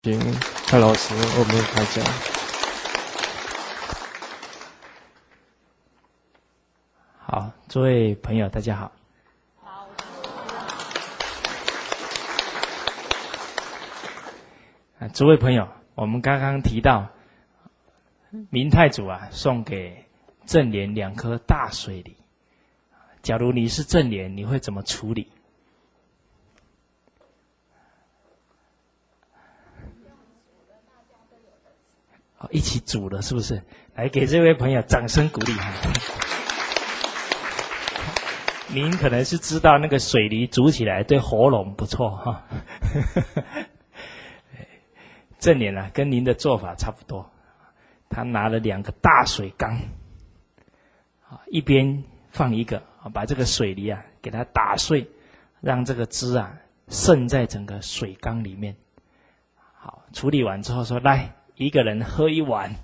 请蔡老师为我们开讲。 好，诸位朋友，大家好。诸位朋友，我们刚刚提到明太祖送给正莲2颗大水梨。假如你是正莲，你会怎么处理？一起煮了，是不是？来，给这位朋友掌声鼓励哈。您可能是知道那个水梨煮起来对喉咙不错哈。正莲跟您的做法差不多，他拿了2个大水缸，一边放一个，把这个水梨给它打碎，让这个汁渗在整个水缸里面。好，处理完之后说，来，一个人喝一碗，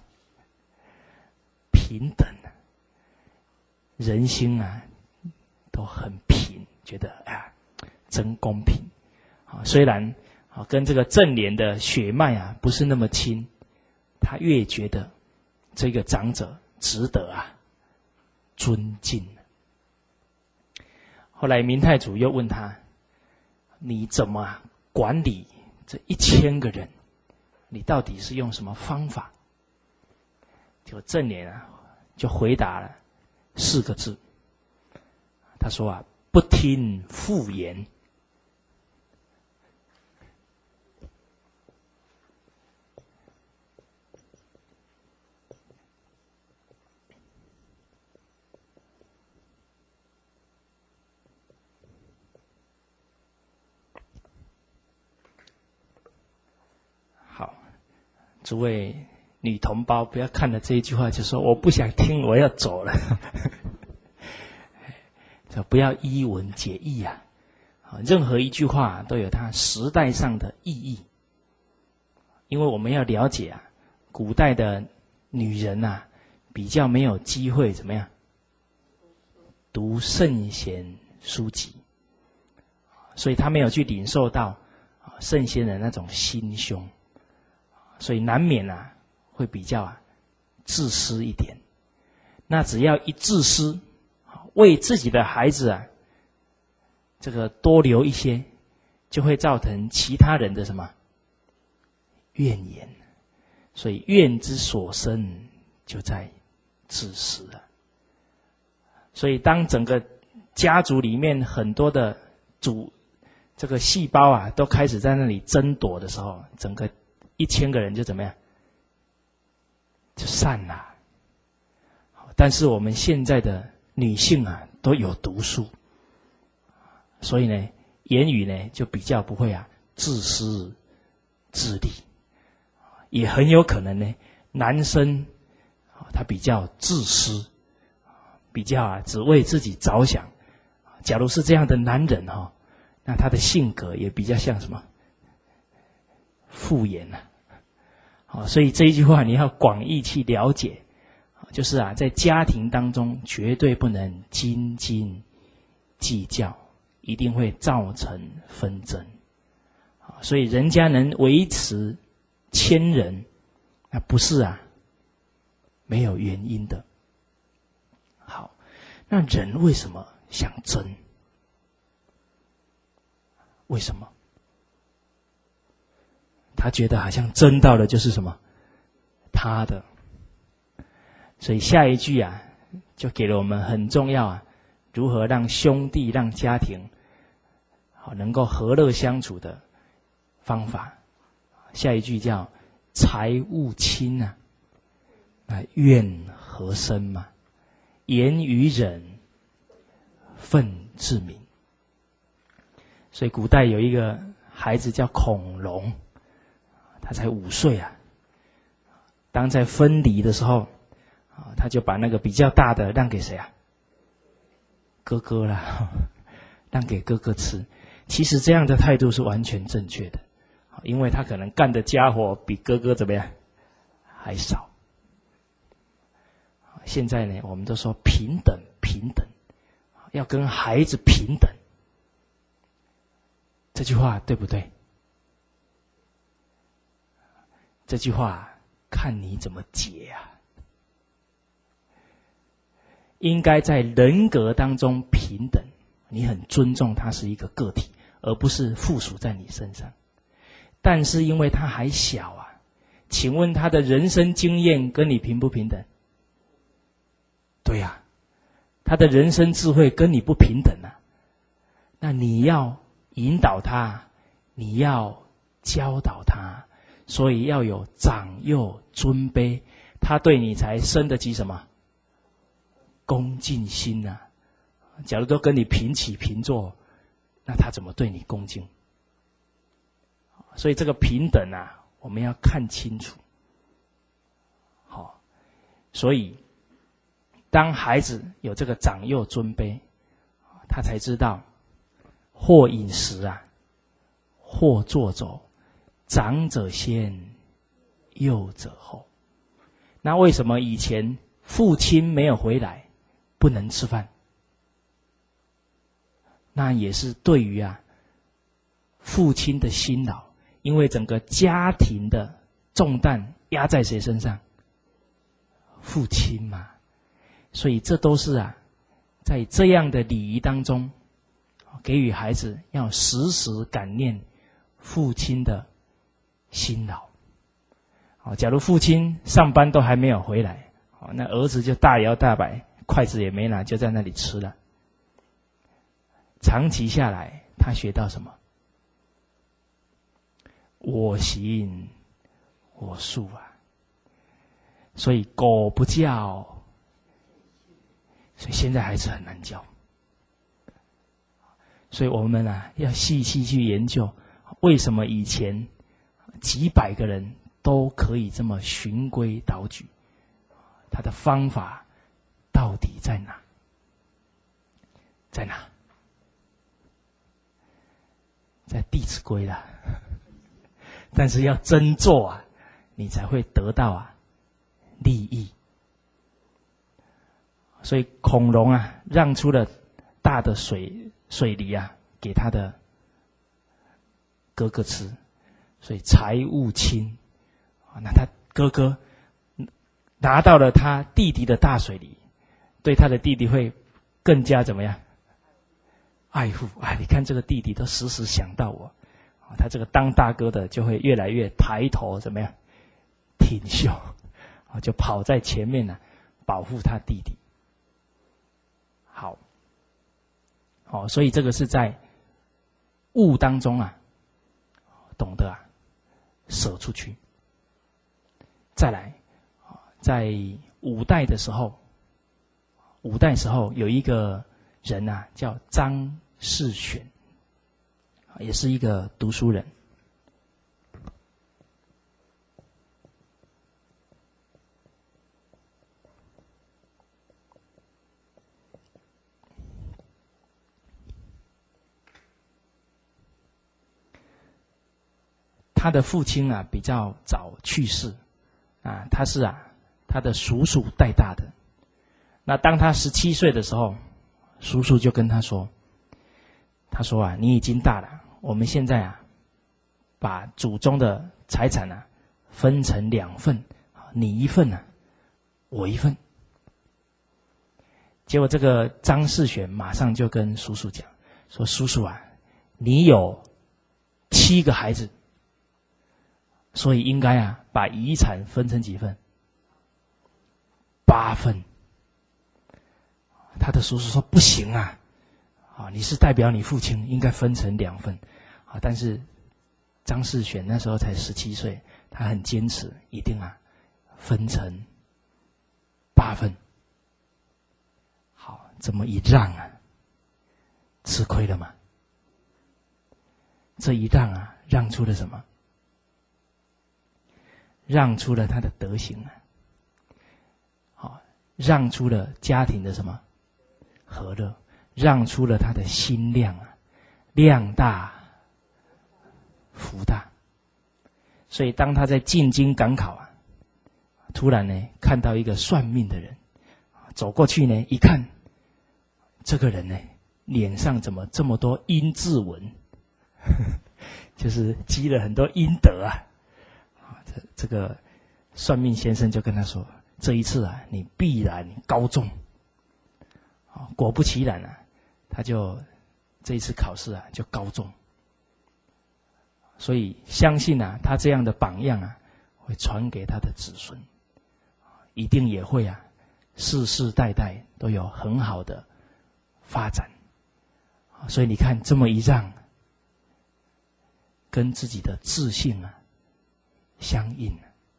平等。人心都很平，觉得真公平。虽然跟这个正莲的血脉不是那么亲，他越觉得这个长者值得尊敬。后来明太祖又问他，你怎么管理这1000个人？你到底是用什么方法？就正莲就回答了4个字，他说不听妇言。好，诸位女同胞，不要看了这一句话就说我不想听，我要走了。不要依文解义任何一句话都有它时代上的意义。因为我们要了解古代的女人比较没有机会怎么样读圣贤书籍，所以她没有去领受到圣贤人那种心胸，所以难免会比较自私一点。那只要一自私，为自己的孩子这个多留一些，就会造成其他人的什么怨言。所以怨之所生就在自私所以当整个家族里面很多的这个细胞都开始在那里争夺的时候，整个1000个人就怎么样，就散了。但是我们现在的女性都有读书，所以呢，言语呢就比较不会自私自利。也很有可能呢，男生他比较自私，比较只为自己着想。假如是这样的男人那他的性格也比较像什么妇言所以这一句话你要广义去了解，就是在家庭当中绝对不能斤斤计较，一定会造成纷争。所以人家能维持1000人，那不是没有原因的。好，那人为什么想争？为什么？他觉得好像争到的就是什么他的。所以下一句就给了我们很重要如何让兄弟让家庭能够和乐相处的方法。下一句叫财物轻怨何生嘛，言语忍愤自明。所以古代有一个孩子叫孔融，他才5岁当在分离的时候他就把那个比较大的让给谁哥哥啦，让给哥哥吃。其实这样的态度是完全正确的，因为他可能干的家伙比哥哥怎么样还少。现在呢，我们都说平等平等，要跟孩子平等，这句话对不对？ 这句话看你怎么解啊。应该在人格当中平等，你很尊重他是一个个体，而不是附属在你身上。但是因为他还小啊，请问他的人生经验跟你平不平等？对啊，他的人生智慧跟你不平等啊。那你要引导他，你要教导他，所以要有长幼尊卑，他对你才生得起什么？恭敬心啊。假如都跟你平起平坐，那他怎么对你恭敬？所以这个平等啊，我们要看清楚。好，所以当孩子有这个长幼尊卑，他才知道或饮食啊，或坐走，长者先，幼者后。那为什么以前父亲没有回来不能吃饭？那也是对于父亲的辛劳，因为整个家庭的重担压在谁身上？父亲嘛。所以这都是在这样的礼仪当中，给予孩子要时时感念父亲的辛劳。假如父亲上班都还没有回来，那儿子就大摇大摆，筷子也没拿，就在那里吃了。长期下来，他学到什么？我行我素啊。所以狗不叫，所以现在孩子很难教。所以我们要细细去研究，为什么以前几百个人都可以这么循规蹈矩，他的方法到底在哪？在哪？在《弟子规》啦。但是要真做你才会得到利益。所以孔融让出了大的水梨给他的哥哥吃，所以财物轻。那他哥哥拿到了他弟弟的大水梨，对他的弟弟会更加怎么样？爱护。你看这个弟弟都时时想到我，他这个当大哥的就会越来越抬头怎么样？挺胸，就跑在前面保护他弟弟。好，所以这个是在物当中懂得舍出去。再来，在五代时候有一个人叫张士选，也是一个读书人。他的父亲比较早去世他是他的叔叔带大的。那当他17岁的时候，叔叔就跟他说，你已经大了，我们现在把祖宗的财产分成2份，你1份我1份。结果这个张士选马上就跟叔叔讲说，叔叔你有7个孩子，所以应该把遗产分成几份？8份。他的叔叔说不行你是代表你父亲，应该分成2份但是张士选那时候才17岁，他很坚持，一定分成8份。好，这么一让吃亏了吗？这一让让出了什么？让出了他的德行让出了家庭的什么和乐，让出了他的心量量大福大。所以当他在进京赶考突然看到一个算命的人，走过去一看，这个人脸上怎么这么多阴字纹？就是积了很多阴德这个算命先生就跟他说：“这一次啊，你必然高中。”果不其然啊，他就这一次考试啊就高中。所以相信啊，他这样的榜样啊，会传给他的子孙，一定也会啊，世世代代都有很好的发展。所以你看，这么一让，跟自己的自信啊相应。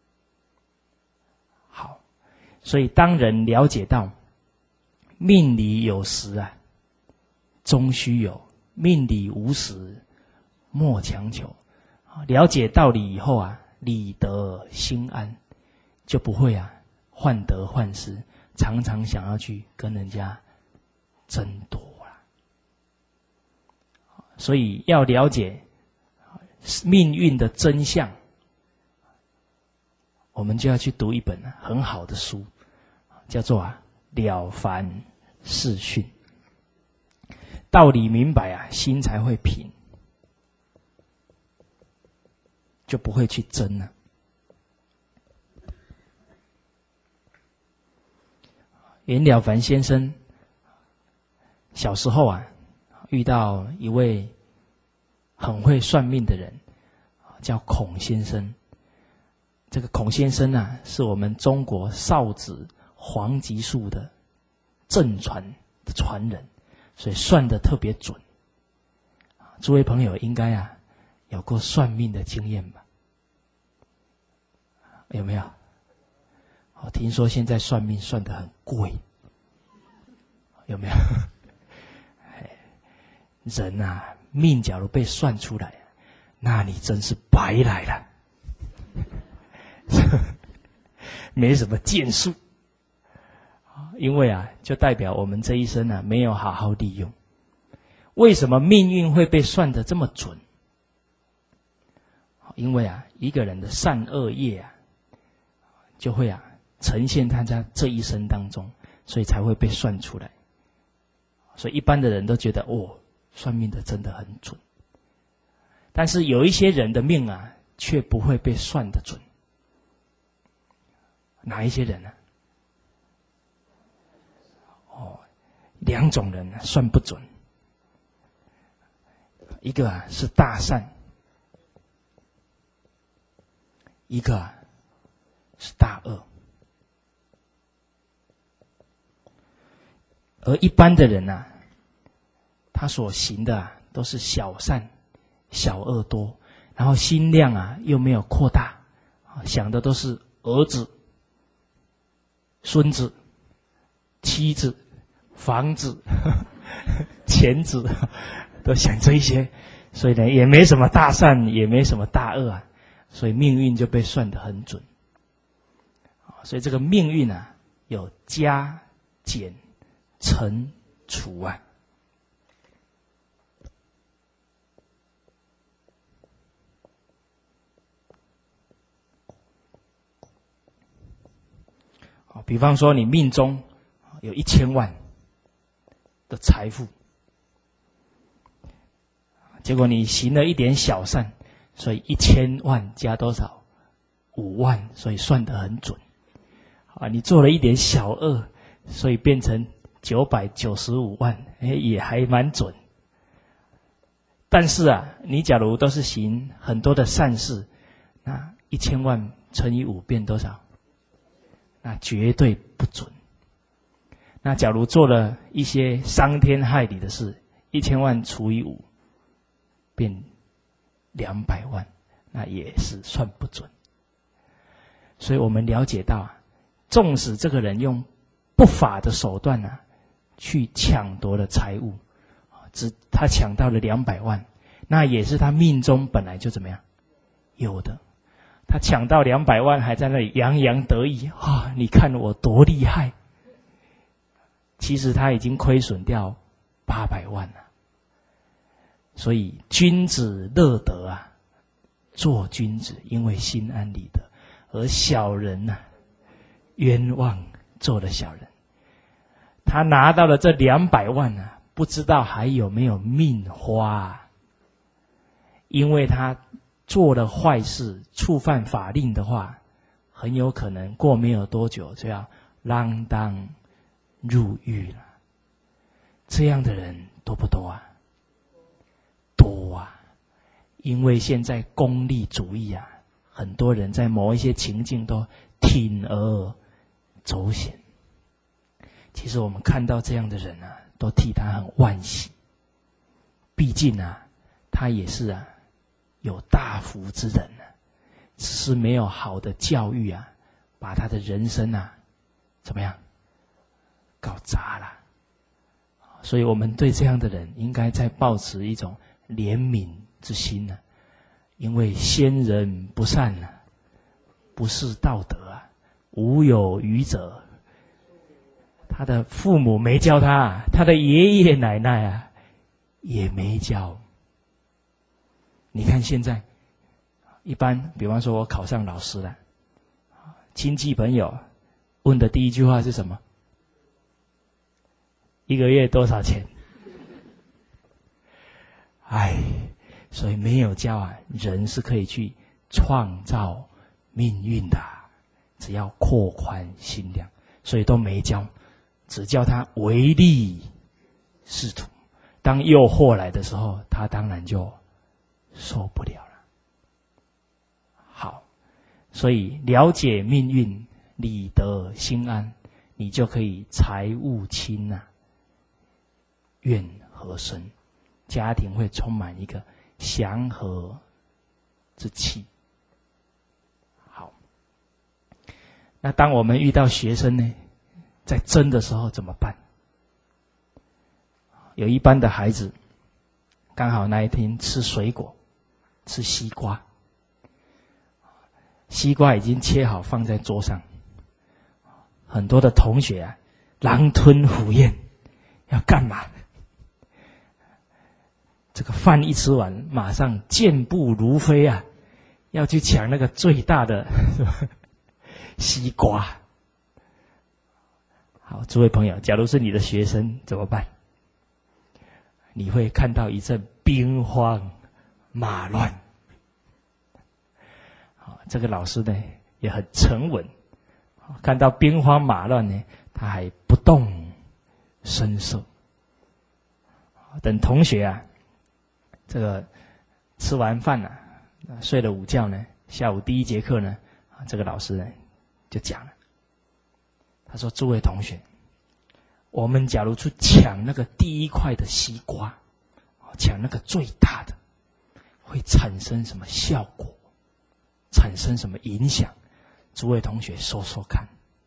好，所以当人了解到命里有时啊，终须有；命里无时，莫强求。了解道理以后啊，理得心安，就不会啊患得患失，常常想要去跟人家争夺啦。所以要了解命运的真相，我们就要去读一本很好的书，叫做《了凡四训》。道理明白啊，心才会平，就不会去争了。袁了凡先生小时候啊，遇到一位很会算命的人，叫孔先生。这个孔先生啊，是我们中国少子黄极术的正传的传人，所以算得特别准。诸位朋友应该啊有过算命的经验吧？有没有？我听说现在算命算得很贵，有没有？人啊，命假如被算出来，那你真是白来了，没什么建树。因为啊，就代表我们这一生啊没有好好利用。为什么命运会被算得这么准？因为啊，一个人的善恶业啊，就会啊呈现他在这一生当中，所以才会被算出来。所以一般的人都觉得算命的真的很准。但是有一些人的命啊，却不会被算得准。哪一些人呢？两种人算不准。一个啊是大善，一个啊是大恶。而一般的人啊，他所行的啊都是小善小恶多，然后心量啊又没有扩大，想的都是儿子、孙子、妻子、房子、钱子，都想这一些，所以呢也没什么大善，也没什么大恶啊，所以命运就被算得很准。所以这个命运啊，有加减乘除啊。比方说你命中有1000万的财富，结果你行了一点小善，所以1000万加多少？5万，所以算得很准。你做了一点小恶，所以变成995万，也还蛮准。但是啊，你假如都是行很多的善事，那1000万乘以5变多少？那绝对不准。那假如做了一些伤天害理的事，1000万除以5变200万，那也是算不准。所以我们了解到啊，纵使这个人用不法的手段啊，去抢夺了财物，他抢到了200万，那也是他命中本来就怎么样有的。他抢到200万，还在那里洋洋得意你看我多厉害。其实他已经亏损掉800万了。所以君子乐得啊，做君子，因为心安理得；而小人啊，冤枉做了小人。他拿到了这200万啊，不知道还有没有命花因为他做了坏事，触犯法令的话，很有可能过没有多久就要锒铛入狱了。这样的人多不多啊？多啊！因为现在功利主义啊，很多人在某一些情境都铤而走险。其实我们看到这样的人啊，都替他很惋惜。毕竟啊，他也是啊有大福之人啊，只是没有好的教育啊，把他的人生啊怎么样搞砸了。所以我们对这样的人应该再抱持一种怜悯之心呢，因为先人不善啊，不是道德啊，无有愚者。他的父母没教他，他的爷爷奶奶啊也没教。你看现在一般，比方说我考上老师了，亲戚朋友问的第一句话是什么？一个月多少钱？哎，所以没有教啊，人是可以去创造命运的，只要扩宽心量，所以都没教，只教他唯利是图。当诱惑来的时候，他当然就受不了了。好，所以了解命运，理得心安，你就可以财物轻啊，愿和生，家庭会充满一个祥和之气。好，那当我们遇到学生呢，在争的时候怎么办？有一班的孩子刚好那一天吃水果，吃西瓜，西瓜已经切好放在桌上，很多的同学啊狼吞虎咽，要干嘛？这个饭一吃完，马上健步如飞啊，要去抢那个最大的西瓜。好，诸位朋友，假如是你的学生怎么办？你会看到一阵兵荒马乱。好，这个老师呢也很沉稳，看到兵荒马乱呢，他还不动声色。等同学啊这个吃完饭了，睡了午觉呢，下午第一节课呢，这个老师呢就讲了，他说：“诸位同学，我们假如去抢那个第一块的西瓜，抢那个最大的，会产生什么效果？产生什么影响？诸位同学说说看。”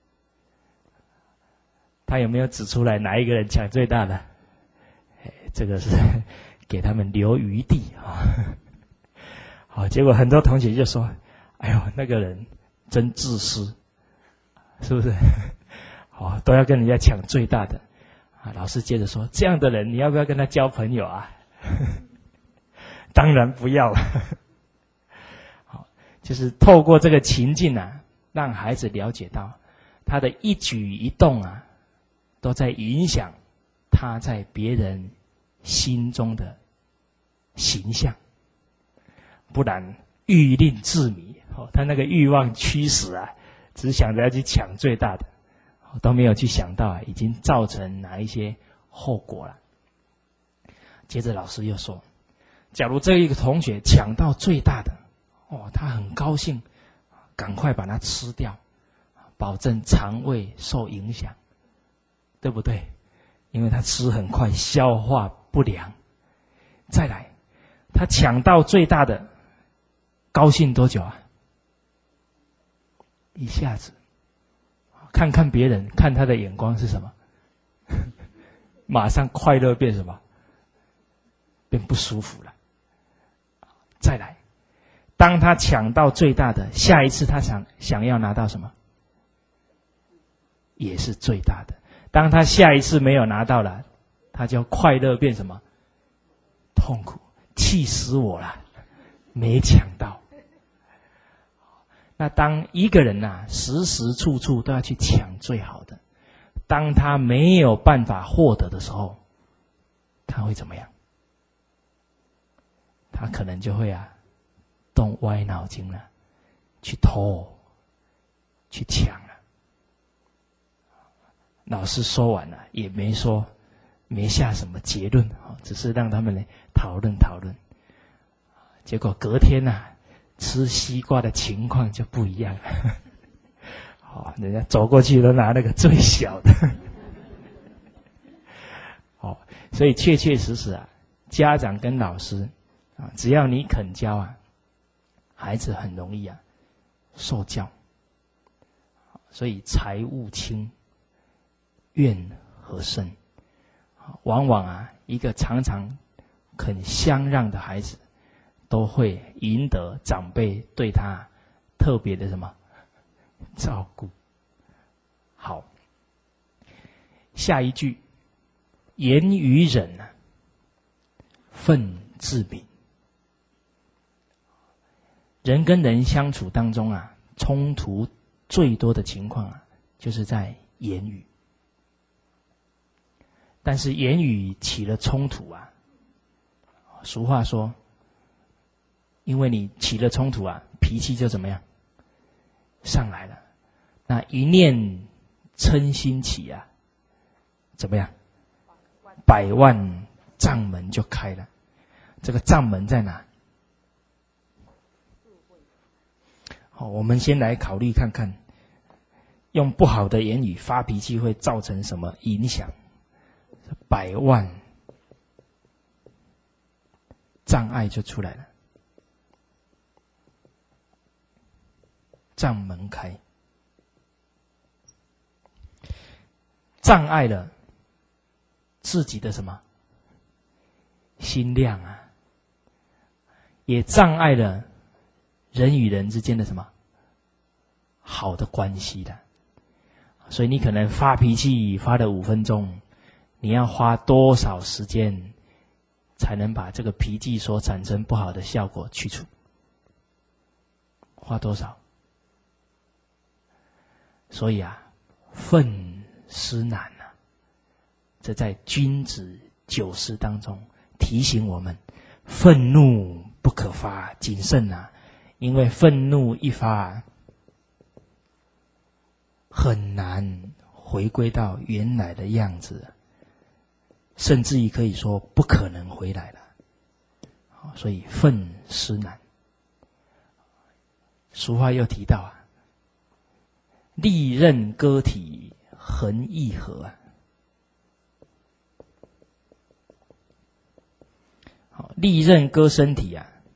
他有没有指出来哪一个人抢最大的？这个是给他们留余地啊。好，结果很多同学就说：“哎呦，那个人真自私，是不是？哦，都要跟人家抢最大的。”啊，老师接着说：“这样的人，你要不要跟他交朋友啊？”当然不要。好，就是透过这个情境啊，让孩子了解到他的一举一动啊，都在影响他在别人心中的形象，不然欲令自迷，他那个欲望驱使啊，只想着要去抢最大的，都没有去想到啊，已经造成哪一些后果了。接着老师又说，假如这一个同学抢到最大的，他很高兴，赶快把它吃掉，保证肠胃受影响，对不对？因为他吃很快，消化不良。再来，他抢到最大的，高兴多久啊？一下子。看看别人，看他的眼光是什么？马上快乐变什么？变不舒服了。再来，当他抢到最大的，下一次他想要拿到什么？也是最大的。当他下一次没有拿到了，他就快乐变什么？痛苦，气死我了，没抢到。那当一个人啊，时时处处都要去抢最好的，当他没有办法获得的时候，他会怎么样？他可能就会动歪脑筋了，去偷，去抢了。老师说完了，也没下什么结论，只是让他们呢讨论讨论。结果隔天吃西瓜的情况就不一样了。人家走过去都拿那个最小的。所以确确实实家长跟老师只要你肯教孩子很容易受教。所以财物轻，怨和深。往往一个常常肯相让的孩子，都会赢得长辈对他特别的什么照顾。好，下一句，言语忍忿自泯。人跟人相处当中冲突最多的情况就是在言语。但是言语起了冲突俗话说，因为你起了冲突脾气就怎么样上来了。那一念嗔心起怎么样？100万障门就开了。这个障门在哪？我们先来考虑看看，用不好的言语发脾气会造成什么影响？100万障碍就出来了。障门开，障碍了自己的什么心量也障碍了人与人之间的什么好的关系的。所以你可能发脾气发了5分钟，你要花多少时间才能把这个脾气所产生不好的效果去除？花多少？所以愤思难这在君子9事当中提醒我们，愤怒不可发，谨慎因为愤怒一发很难回归到原来的样子，甚至于可以说不可能回来了。所以愤思难。俗话又提到利刃割体，恒易合利刃割身体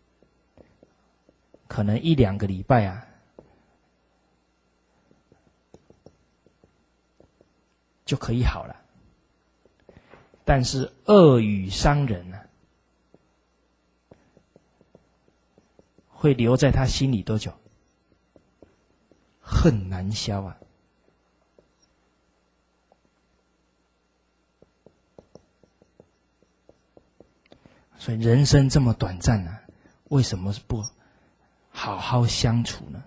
可能1-2个礼拜就可以好了。但是恶语伤人会留在他心里多久？恨难消所以人生这么短暂为什么不好好相处呢？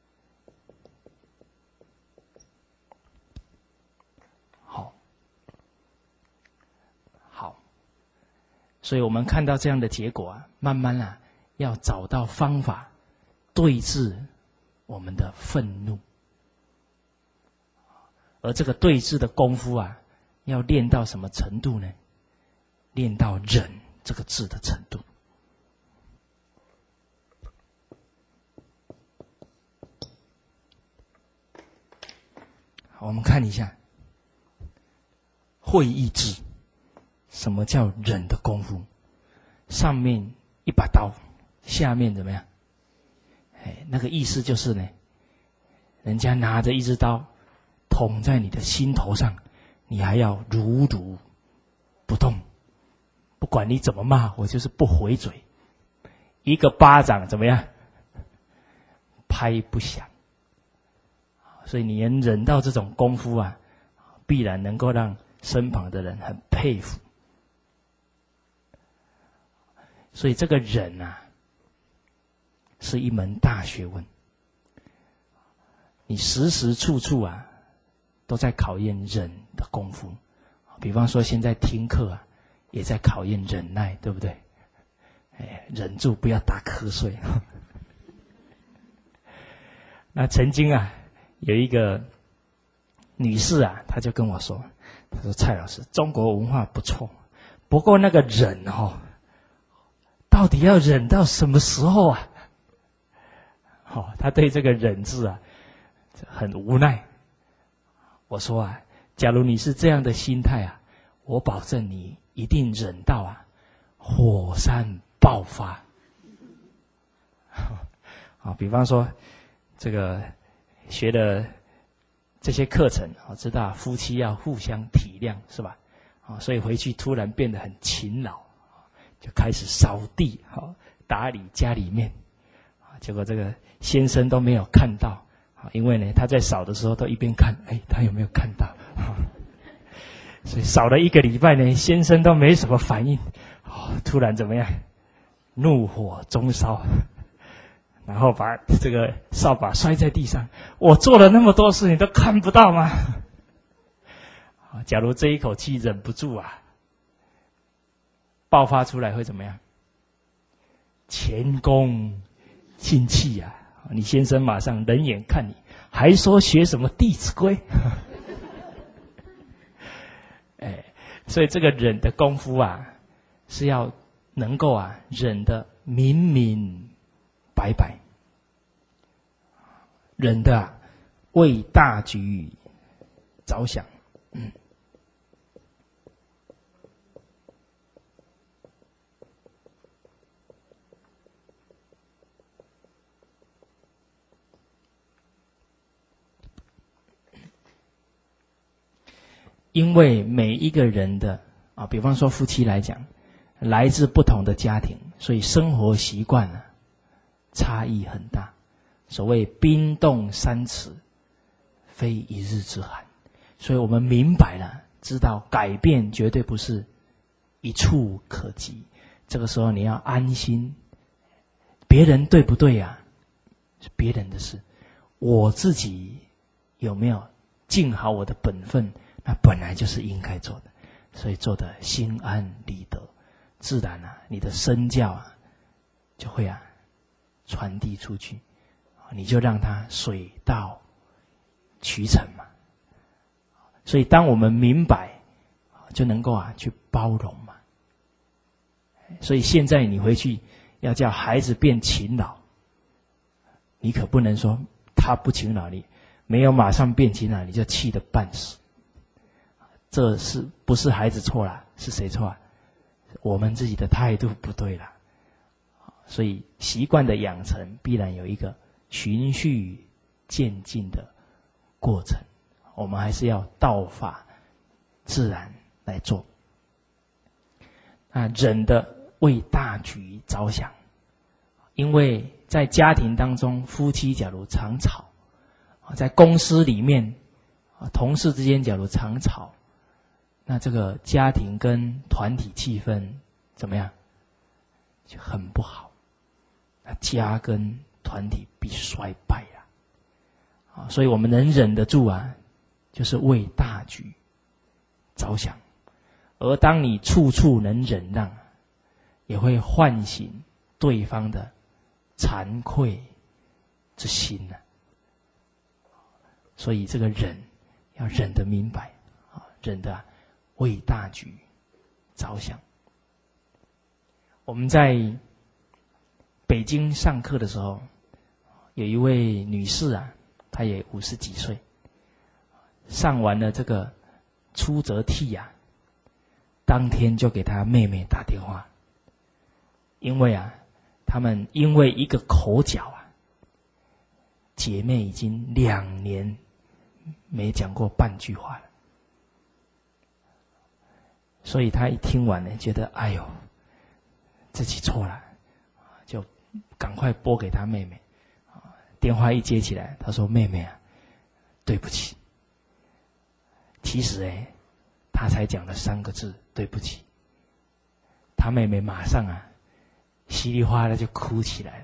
好，所以我们看到这样的结果慢慢要找到方法对治我们的愤怒。而这个对治的功夫要练到什么程度呢？练到忍这个字的程度。我们看一下会意志，什么叫忍的功夫？上面一把刀，下面怎么样？那个意思就是呢，人家拿着一支刀捅在你的心头上，你还要如如不动，不管你怎么骂，我就是不回嘴，一个巴掌怎么样？拍不响。所以你能忍到这种功夫必然能够让身旁的人很佩服。所以这个忍是一门大学问，你时时处处都在考验忍的功夫。比方说现在听课也在考验忍耐，对不对？忍住不要打瞌睡。 那曾经啊，有一个女士啊，她就跟我说，她说蔡老师，中国文化不错，不过那个忍到底要忍到什么时候啊？她对这个忍字啊很无奈。我说啊，假如你是这样的心态啊，我保证你一定忍到啊火山爆发。比方说这个学的这些课程，知道夫妻要互相体谅，是吧？所以回去突然变得很勤劳，就开始扫地，打理家里面，结果这个先生都没有看到，因为呢他在扫的时候都一边看，他有没有看到？所以扫了1个礼拜呢，先生都没什么反应，突然怎么样？怒火中烧，然后把这个扫把摔在地上。我做了那么多事，你都看不到吗？假如这一口气忍不住啊，爆发出来会怎么样？前功尽弃啊！你先生马上冷眼看你，还说学什么《弟子规》？所以这个忍的功夫啊，是要能够啊忍得明明白白，忍的为大局着想。因为每一个人的比方说夫妻来讲，来自不同的家庭，所以生活习惯呢差异很大。所谓冰冻3尺，非一日之寒。所以我们明白了，知道改变绝对不是一触可及。这个时候你要安心，别人对不对啊？是别人的事，我自己有没有尽好我的本分？那本来就是应该做的，所以做得心安理得，自然啊，你的身教啊就会传递出去，你就让它水到渠成嘛。所以当我们明白，就能够去包容嘛。所以现在你回去要叫孩子变勤劳，你可不能说他不勤劳，你没有马上变勤劳，你就气得半死。这是不是孩子错了？是谁错？我们自己的态度不对了。所以习惯的养成必然有一个循序渐进的过程，我们还是要道法自然来做。忍的为大局着想，因为在家庭当中，夫妻假如常吵，在公司里面，同事之间假如常吵，那这个家庭跟团体气氛怎么样？就很不好。那家跟团体必衰败了。所以我们能忍得住就是为大局着想。而当你处处能忍让，也会唤醒对方的惭愧之心所以这个忍要忍得明白，忍得为大局着想。我们在北京上课的时候，有一位女士她也50几岁，上完了这个出则悌当天就给她妹妹打电话，因为他们因为一个口角姐妹已经2年没讲过半句话了。所以他一听完呢，觉得哎呦，自己错了，就赶快拨给他妹妹。电话一接起来，他说：“妹妹对不起。”其实他才讲了3个字：“对不起。”他妹妹马上稀里哗啦就哭起来了。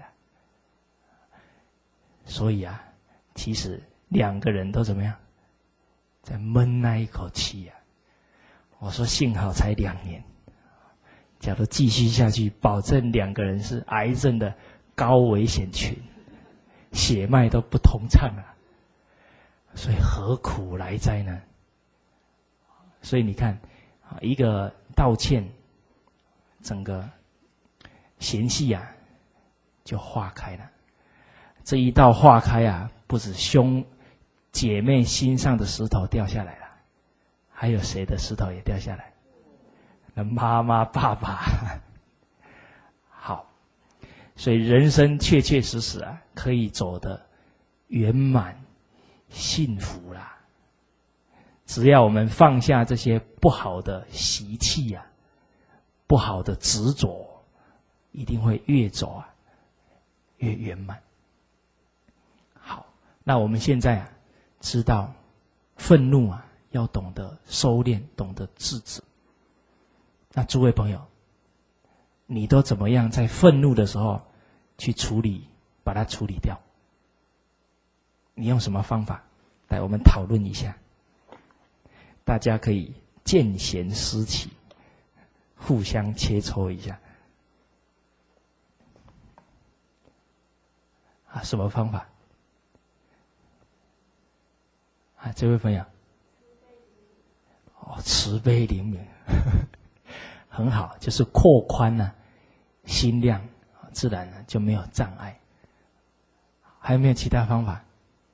所以其实2个人都怎么样，在闷那一口气我说幸好才2年，假如继续下去，保证2个人是癌症的高危险群， 血脉都不通畅了，所以何苦来哉呢？所以你看，一个道歉，整个嫌隙啊就化开了。这一道化开啊，不止兄姐妹心上的石头掉下来了，还有谁的石头也掉下来？那妈妈、爸爸。好，所以人生确确实实啊，可以走得圆满、幸福啦。只要我们放下这些不好的习气啊，不好的执着，一定会越走啊越圆满。好，那我们现在啊，知道愤怒啊，要懂得收敛，懂得制止。那诸位朋友，你都怎么样在愤怒的时候去处理，把它处理掉？你用什么方法？来，我们讨论一下。大家可以见贤思齐，互相切磋一下。啊，什么方法？啊，这位朋友，慈悲灵敏，很好，就是扩宽呢心量，自然呢就没有障碍。还有没有其他方法？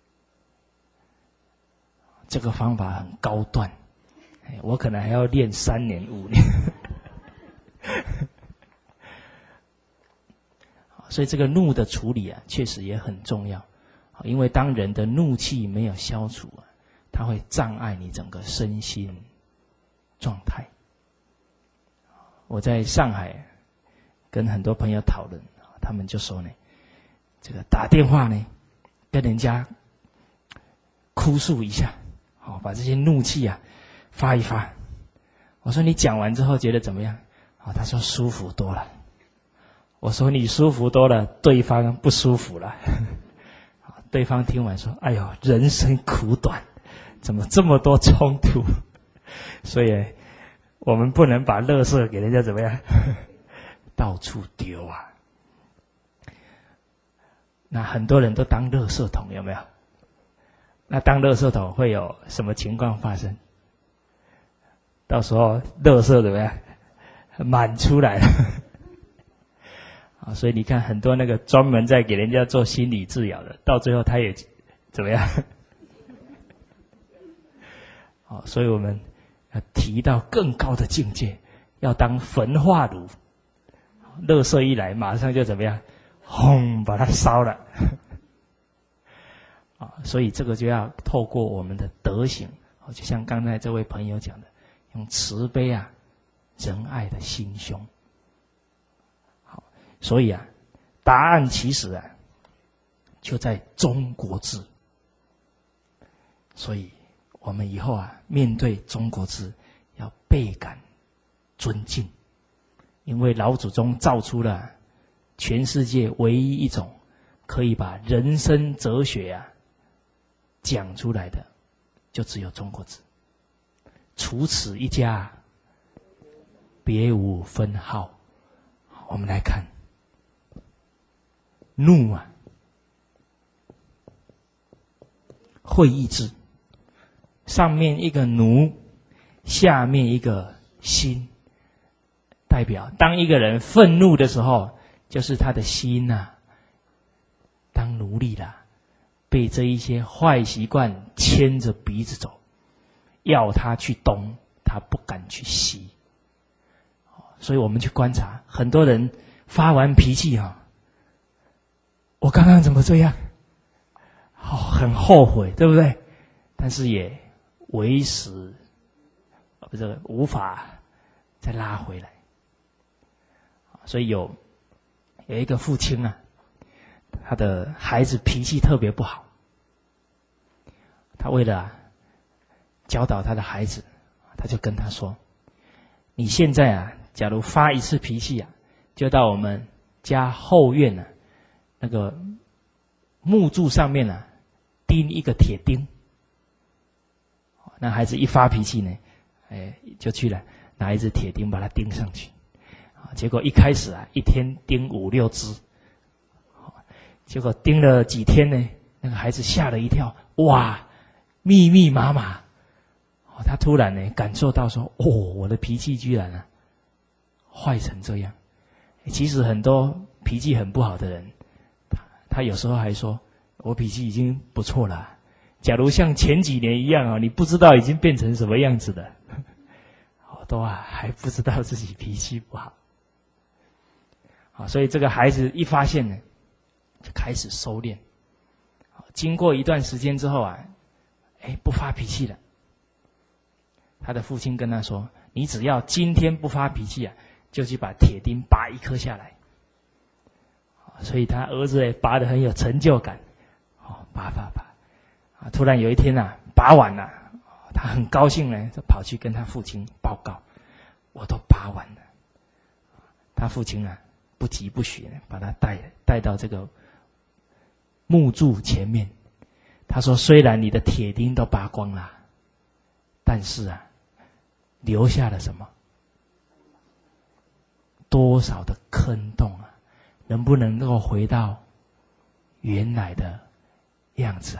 这个方法很高段，我可能还要练3年5年。所以这个怒的处理啊，确实也很重要。因为当人的怒气没有消除啊，它会障碍你整个身心状态。我在上海跟很多朋友讨论，他们就说呢，这个打电话呢，跟人家哭诉一下，把这些怒气啊发一发。我说你讲完之后觉得怎么样？他说舒服多了。我说你舒服多了，对方不舒服了。对方听完说：“哎呦，人生苦短，怎么这么多冲突？”所以我们不能把垃圾给人家怎么样到处丢啊。那很多人都当垃圾桶，有没有？那当垃圾桶会有什么情况发生？到时候垃圾怎么样满出来了？所以你看很多那个专门在给人家做心理治疗的，到最后他也怎么样？所以我们要提到更高的境界，要当焚化炉，垃圾一来马上就怎么样，轰把它烧了。所以这个就要透过我们的德行，就像刚才这位朋友讲的，用慈悲啊仁爱的心胸。所以啊，答案其实啊就在中国字。所以我们以后啊面对中国字要倍感尊敬，因为老祖宗造出了全世界唯一一种可以把人生哲学啊讲出来的，就只有中国字，除此一家，别无分号。我们来看怒啊，会意志，上面一个奴，下面一个心，代表当一个人愤怒的时候，就是他的心啊当奴隶了，被这一些坏习惯牵着鼻子走，要他去东，他不敢去西。所以我们去观察，很多人发完脾气我刚刚怎么这样？很后悔，对不对？但是也为时无法再拉回来。所以有一个父亲啊，他的孩子脾气特别不好，他为了教导他的孩子，他就跟他说：“你现在啊，假如发一次脾气啊，就到我们家后院啊那个木柱上面啊钉一个铁钉。”那孩子一发脾气呢，就去了拿一只铁钉把它钉上去。结果一开始啊，一天钉5、6只， 结果盯了几天呢，那个孩子吓了一跳，哇，密密麻麻。他突然呢感受到说，我的脾气居然坏成这样。其实很多脾气很不好的人，他有时候还说，我脾气已经不错了。假如像前几年一样你不知道已经变成什么样子的，都还不知道自己脾气不好。所以这个孩子一发现呢，就开始收敛。经过一段时间之后不发脾气了。他的父亲跟他说：“你只要今天不发脾气就去把铁钉拔一颗下来。”所以他儿子拔得很有成就感。拔。突然有一天拔完了，他很高兴呢，就跑去跟他父亲报告：“我都拔完了。”他父亲不疾不徐把他带到这个木柱前面。他说：“虽然你的铁钉都拔光了，但是留下了什么？多少的坑洞能不能够回到原来的样子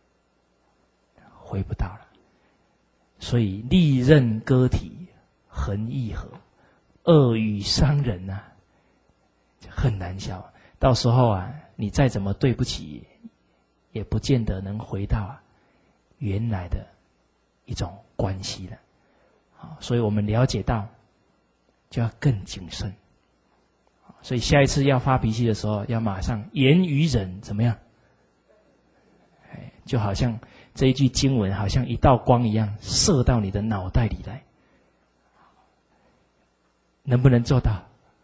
回不到了。所以利刃割体恒易合，恶语伤人很难消。到时候你再怎么对不起，也不见得能回到原来的一种关系了。所以我们了解到，就要更谨慎。所以下一次要发脾气的时候，要马上言语忍，怎么样？就好像这一句经文，好像一道光一样，射到你的脑袋里来。能不能做到？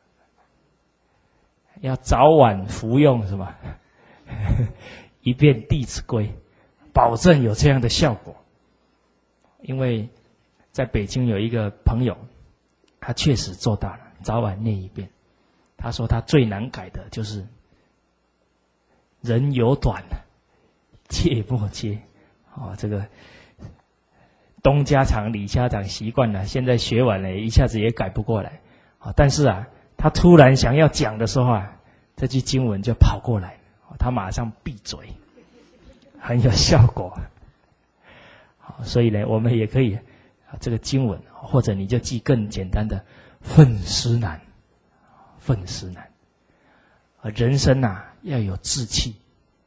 要早晚服用什么？一遍《弟子规》，保证有这样的效果。因为在北京有一个朋友，他确实做到了，早晚念一遍。他说他最难改的就是人有短切莫接。这个东家长李家长习惯了，现在学完了，一下子也改不过来。但是他突然想要讲的时候这句经文就跑过来，他马上闭嘴，很有效果。所以呢，我们也可以这个经文，或者你就记更简单的愤思难。愤思难。人生要有志气，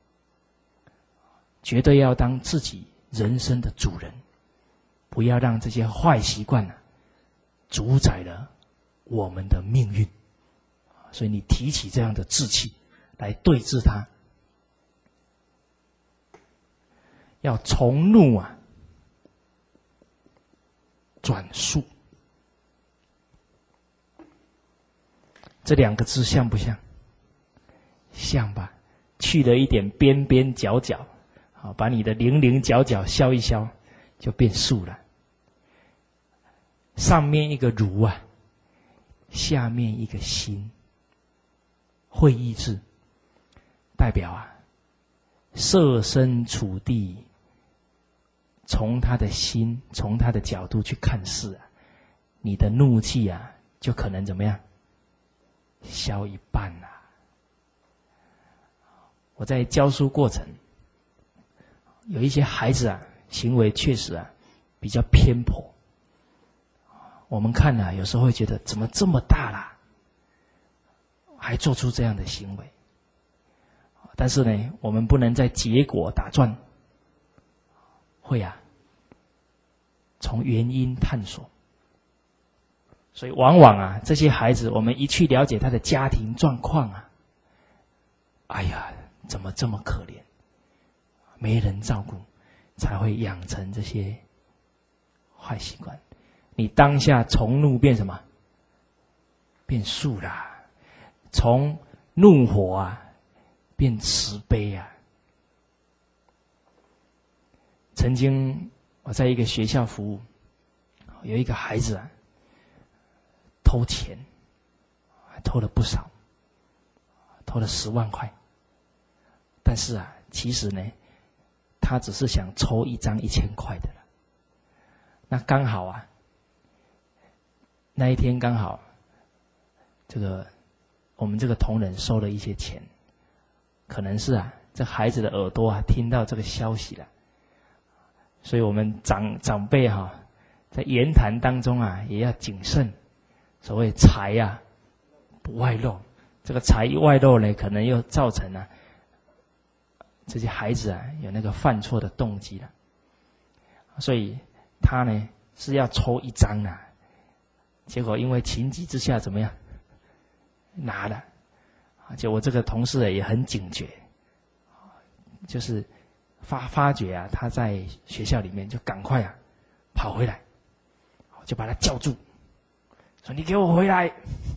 绝对要当自己人生的主人，不要让这些坏习惯主宰了我们的命运。所以你提起这样的志气来对治它，要从怒转速。这两个字像不像？像吧，去了一点边边角角，把你的棱棱角角消一消，就变素了。上面一个如下面一个心，会意志，代表设身处地，从他的心，从他的角度去看事你的怒气就可能怎么样？消一半我在教书过程，有一些孩子行为确实比较偏颇。我们看有时候会觉得怎么这么大啦，还做出这样的行为。但是呢，我们不能在结果打转，会从原因探索。所以往往这些孩子，我们一去了解他的家庭状况哎呀，怎么这么可怜，没人照顾，才会养成这些坏习惯。你当下从怒变什么？变素啦。从怒火变慈悲曾经我在一个学校服务，有一个孩子偷钱，偷了不少，偷了10万块。但是其实呢，他只是想抽一张1000块的了。那刚好那一天刚好，我们这个同仁收了一些钱， 可能是这孩子的耳朵听到这个消息了，所以我们长辈在言谈当中也要谨慎，所谓财不外露，这个财一外露呢，可能又造成这些孩子有那个犯错的动机了，所以他呢是要抽一张结果因为情急之下怎么样拿了，就我这个同事也很警觉，就是发觉他在学校里面就赶快跑回来，就把他叫住，说你给我回来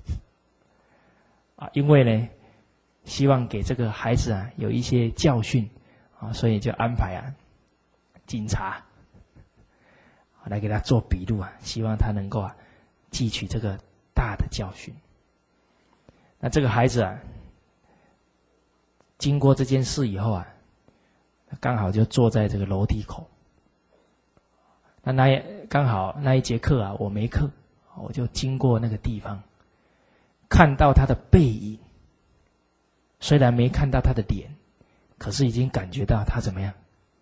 因为呢希望给这个孩子有一些教训所以就安排警察来给他做笔录希望他能够汲取这个大的教训。那这个孩子经过这件事以后刚好就坐在这个楼梯口，刚好那一节课我没课，我就经过那个地方，看到他的背影，虽然没看到他的脸，可是已经感觉到他怎么样，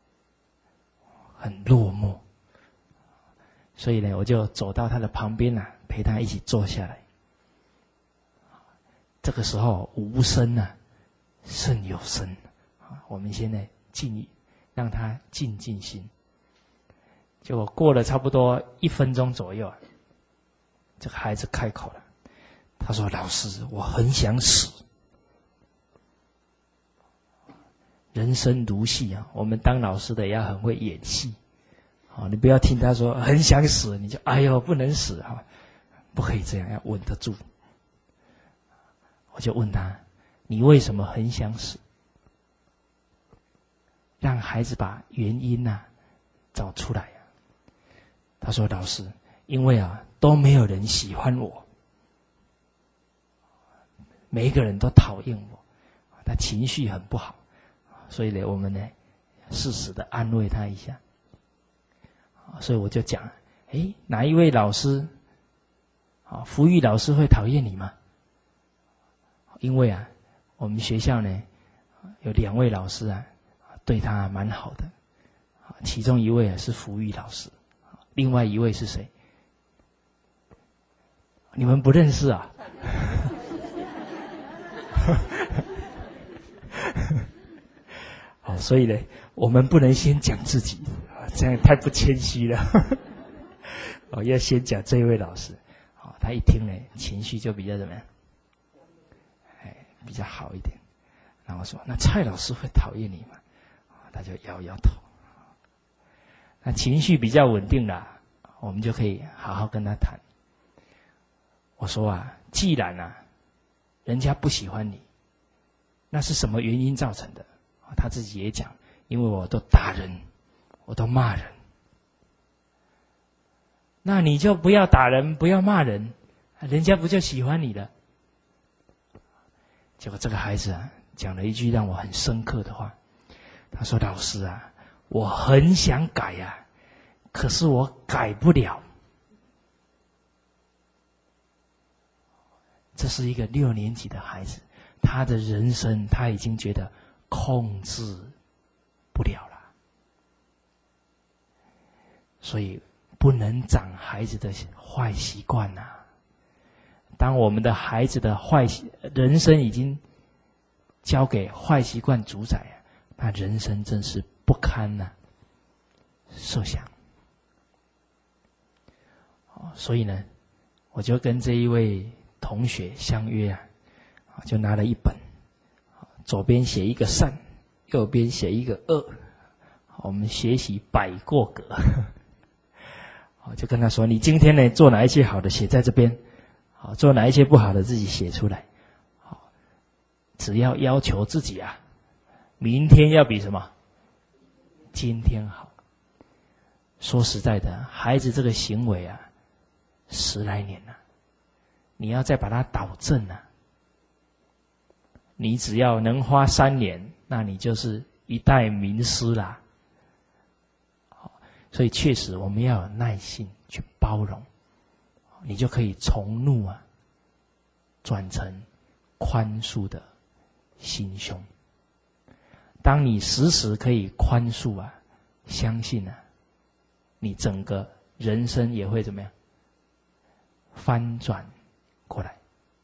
很落寞。所以呢，我就走到他的旁边陪他一起坐下来。这个时候无声胜有声我们现在让他静静心。结果过了差不多1分钟左右这个孩子开口了，他说：“老师，我很想死。”人生如戏我们当老师的也要很会演戏你不要听他说很想死，你就哎呦不能死不可以这样，要稳得住。我就问他：“你为什么很想死？”让孩子把原因找出来他说：“老师，因为都没有人喜欢我，每一个人都讨厌我，他情绪很不好，所以呢，我们呢适时的安慰他一下。所以我就讲，哪一位老师福玉老师会讨厌你吗？因为我们学校呢有2位老师对他蛮好的，其中一位是福玉老师，另外一位是谁？你们不认识所以呢，我们不能先讲自己，这样太不谦虚了。要先讲这位老师，他一听呢，情绪就比较怎么样？比较好一点。然后说：“那蔡老师会讨厌你吗？”他就摇摇头。那情绪比较稳定了，我们就可以好好跟他谈。我说既然人家不喜欢你，那是什么原因造成的？他自己也讲，因为我都打人，我都骂人。那你就不要打人，不要骂人，人家不就喜欢你了？结果这个孩子讲了一句让我很深刻的话，他说：“老师我很想改可是我改不了。”这是一个6年级的孩子，他的人生他已经觉得控制不了了，所以不能长孩子的坏习惯当我们的孩子的人生已经交给坏习惯主宰那人生真是不堪设想。所以呢，我就跟这一位同学相约就拿了一本，左边写一个善，右边写一个恶，我们学习百过格。就跟他说：“你今天呢做哪一些好的写在这边，做哪一些不好的自己写出来。只要要求自己明天要比什么？今天好。”说实在的，孩子这个行为10来年了，你要再把它导正你只要能花3年，那你就是一代名师啦。所以确实我们要有耐心去包容，你就可以从怒转成宽恕的心胸。 当你时时可以宽恕啊，相信啊，你整个人生也会怎么样？翻转过来。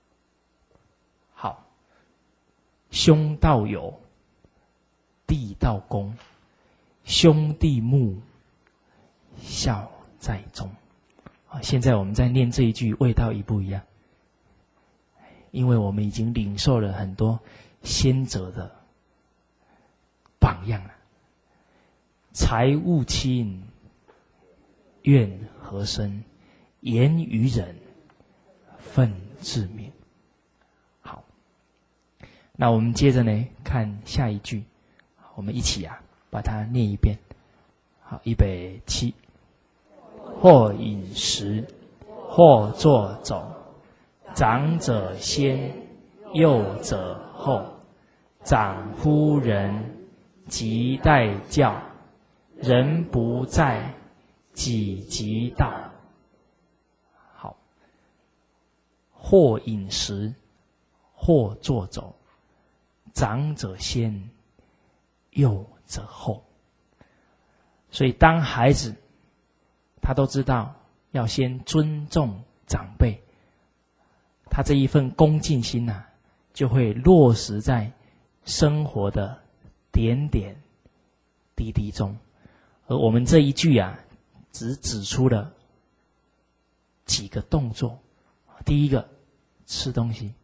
好，兄道友，弟道恭，兄弟睦，孝在中。现在我们在念这一句，味道一不一样？因为我们已经领受了很多先者的榜样了。财物轻，怨何生？言语忍，忿自泯。好，那我们接着呢，看下一句，我们一起啊，把它念一遍。好，预备起。或饮食，或坐走，长者先，幼者后。长呼人，即代教。人不在，己即到。好，或饮食，或坐走，长者先，幼者后。所以当孩子他都知道要先尊重长辈，他这一份恭敬心啊，就会落实在生活的点点滴滴中。而我们这一句啊，只指出了几个动作。第一个，吃东西。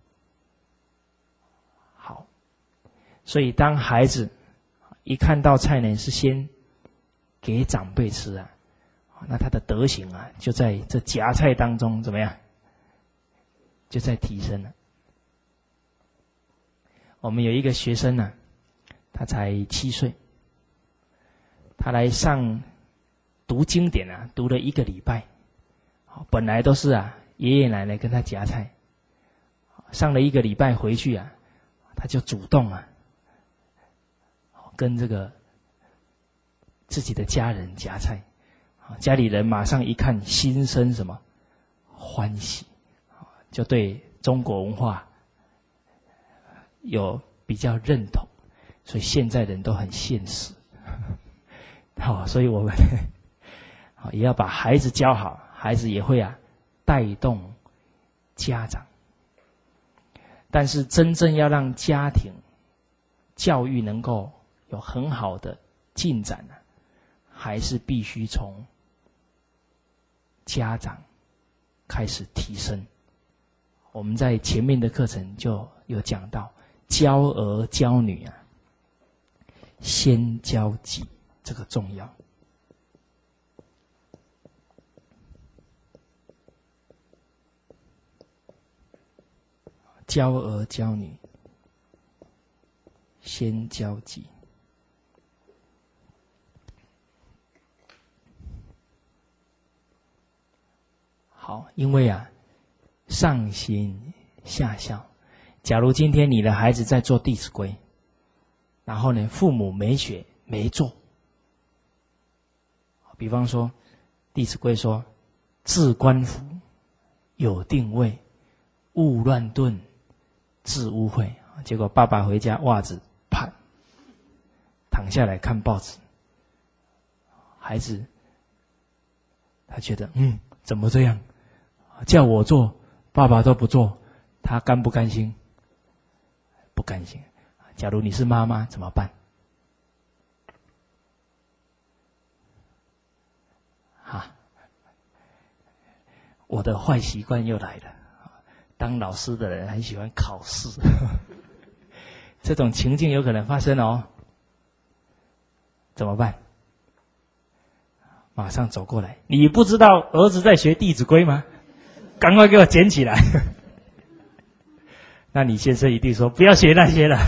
好，所以当孩子一看到菜呢，是先给长辈吃啊，那他的德行啊，就在这夹菜当中怎么样？就在提升了。我们有一个学生呢，他才7岁，他来上读经典啊，读了1个礼拜。本来都是啊，爷爷奶奶跟他夹菜，上了1个礼拜回去啊，他就主动啊，跟这个自己的家人夹菜。家里人马上一看，心生什么欢喜，就对中国文化有比较认同，所以现在人都很现实。好，所以我们也要把孩子教好，孩子也会啊带动家长。但是真正要让家庭教育能够有很好的进展呢，还是必须从家长开始提升。我们在前面的课程就有讲到，教儿教女啊，先教己，这个重要。教儿教女，先教己。好，因为啊，上行下效。假如今天你的孩子在做《弟子规》，然后呢，父母没学没做，比方说，《弟子规》说：“置冠服，有定位，勿乱顿，致污秽。”结果爸爸回家袜子啪，躺下来看报纸，孩子他觉得怎么这样？叫我做，爸爸都不做，他甘不甘心？不甘心。假如你是妈妈怎么办？我的坏习惯又来了。当老师的人很喜欢考试，这种情境有可能发生哦。怎么办？马上走过来，你不知道儿子在学《弟子规》吗？赶快给我捡起来。那你先生一定说不要学那些了。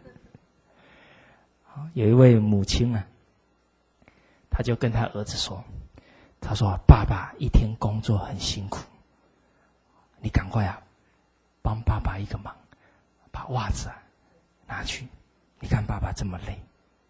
有一位母亲啊，他就跟他儿子说，他说爸爸一天工作很辛苦，你赶快啊帮爸爸一个忙，把袜子啊拿去，你看爸爸这么累。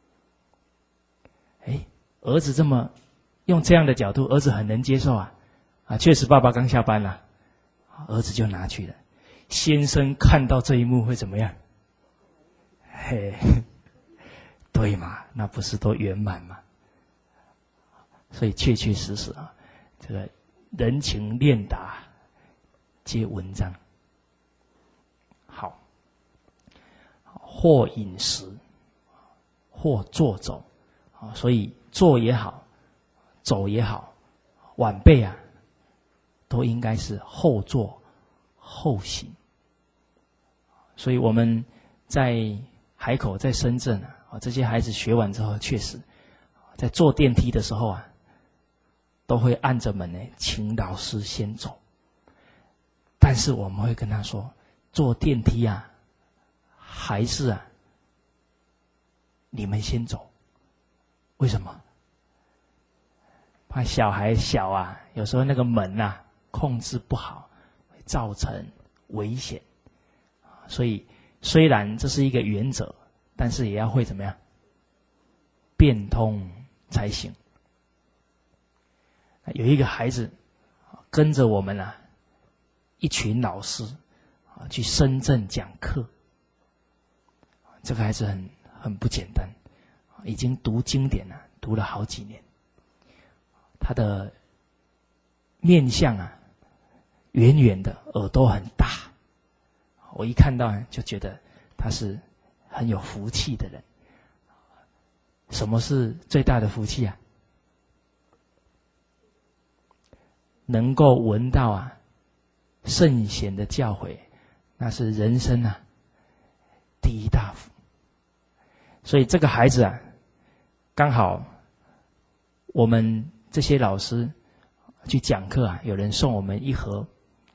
儿子这么用这样的角度，儿子很能接受啊。确实爸爸刚下班了，儿子就拿去了。先生看到这一幕会怎么样？ 对嘛？那不是都圆满吗？所以确确实实啊，这个人情练达皆文章。好，或饮食，或坐走，所以坐也好，走也好，晚辈啊，都应该是后坐后行。所以我们在海口、在深圳啊，这些孩子学完之后，确实在坐电梯的时候啊，都会按着门呢，请老师先走。但是我们会跟他说，坐电梯啊，还是啊，你们先走。为什么？怕小孩小啊，有时候那个门啊控制不好，会造成危险。所以虽然这是一个原则，但是也要会怎么样？变通才行。有一个孩子跟着我们啊，一群老师去深圳讲课。这个孩子很不简单，已经读经典了，读了好几年。他的面相啊，圆圆的，耳朵很大。我一看到就觉得他是很有福气的人。什么是最大的福气啊？能够闻到啊圣贤的教诲，那是人生啊第一大福。所以这个孩子啊，刚好我们这些老师去讲课啊，有人送我们一盒，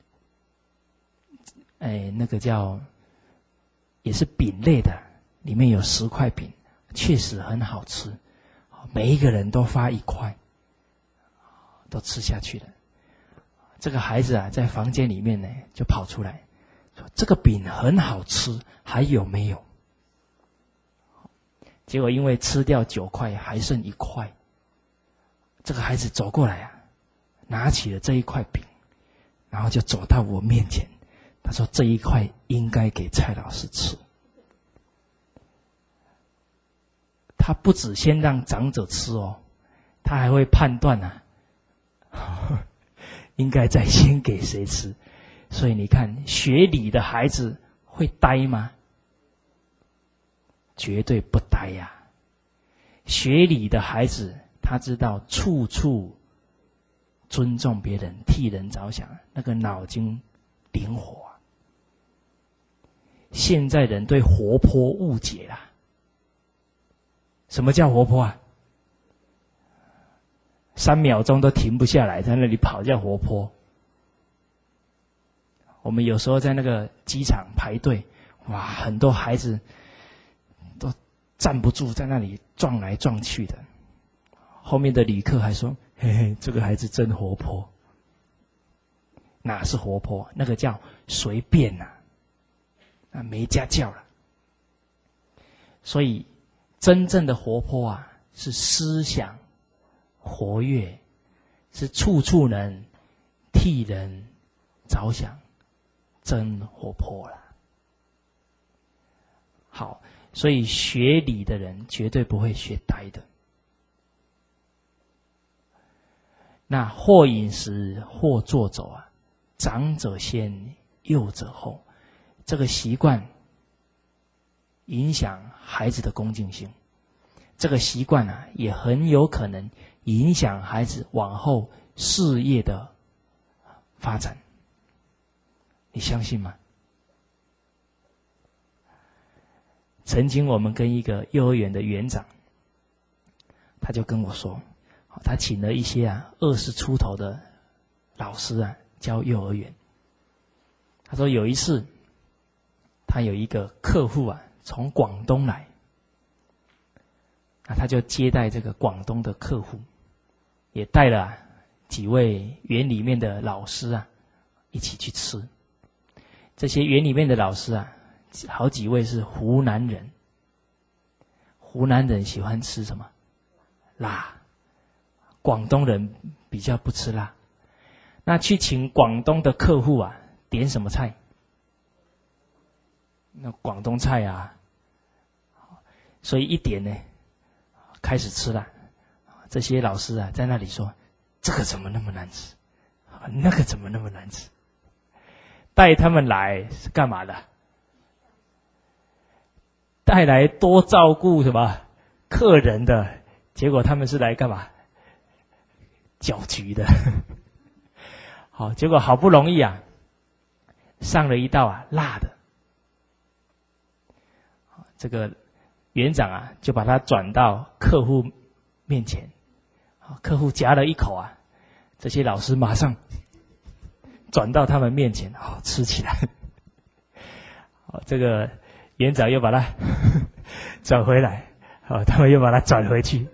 那个叫也是饼类的，里面有10块饼，确实很好吃，每一个人都发1块，都吃下去了。这个孩子啊，在房间里面呢，就跑出来说：“这个饼很好吃，还有没有？”结果因为吃掉9块，还剩1块。这个孩子走过来啊，拿起了这1块饼，然后就走到我面前，他说：“这1块应该给蔡老师吃。”他不只先让长者吃哦，他还会判断啊。应该再先给谁吃。所以你看，学理的孩子会呆吗？绝对不呆呀。学理的孩子，他知道处处尊重别人，替人着想，那个脑筋灵活啊。现在人对活泼误解啦。什么叫活泼啊？3秒钟都停不下来，在那里跑叫活泼。我们有时候在那个机场排队，哇，很多孩子都站不住，在那里撞来撞去的。后面的旅客还说：“嘿嘿，这个孩子真活泼。”哪是活泼？那个叫随便呐，没家教了。所以真正的活泼啊，是思想活跃，是处处能替人着想，真活泼了。好，所以学理的人绝对不会学呆的。那或饮食，或坐走啊，长者先，幼者后，这个习惯影响孩子的恭敬心。这个习惯啊，也很有可能影响孩子往后事业的发展。你相信吗？曾经我们跟一个幼儿园的园长，他就跟我说，他请了一些20出头的老师教幼儿园。他说有一次，他有一个客户从广东来，他就接待这个广东的客户，也带了几位园里面的老师一起去吃。这些园里面的老师好几位是湖南人。湖南人喜欢吃什么？辣。广东人比较不吃辣。那去请广东的客户点什么菜？那广东菜所以一点呢开始吃了。这些老师啊，在那里说：“这个怎么那么难吃？那个怎么那么难吃？”带他们来是干嘛的？带来多照顾什么客人的，结果他们是来干嘛？搅局的。好，结果好不容易啊，上了一道啊辣的，这个园长啊就把它转到客户面前，客户夹了一口啊，这些老师马上转到他们面前，吃起来。这个园长又把它转回来，他们又把它转回去。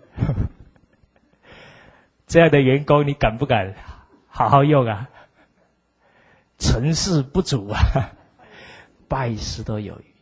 这样的员工，你敢不敢好好用啊？成事不足啊，败事都有余。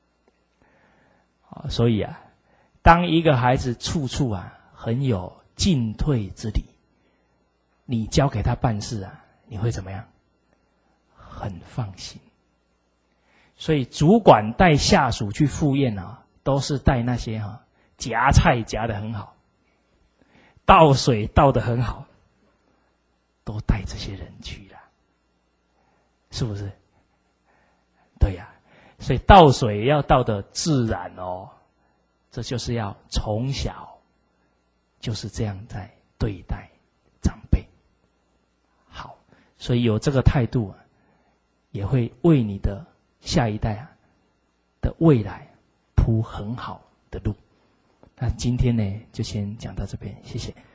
所以啊，当一个孩子处处啊很有进退之理，你交给他办事啊，你会怎么样？很放心。所以主管带下属去赴宴啊，都是带那些夹菜夹得很好，倒水倒得很好，都带这些人去了，是不是？对呀，所以倒水要倒得自然哦，这就是要从小就是这样在对待长辈。好，所以有这个态度啊，也会为你的下一代啊的未来铺很好的路。那今天呢，就先讲到这边，谢谢。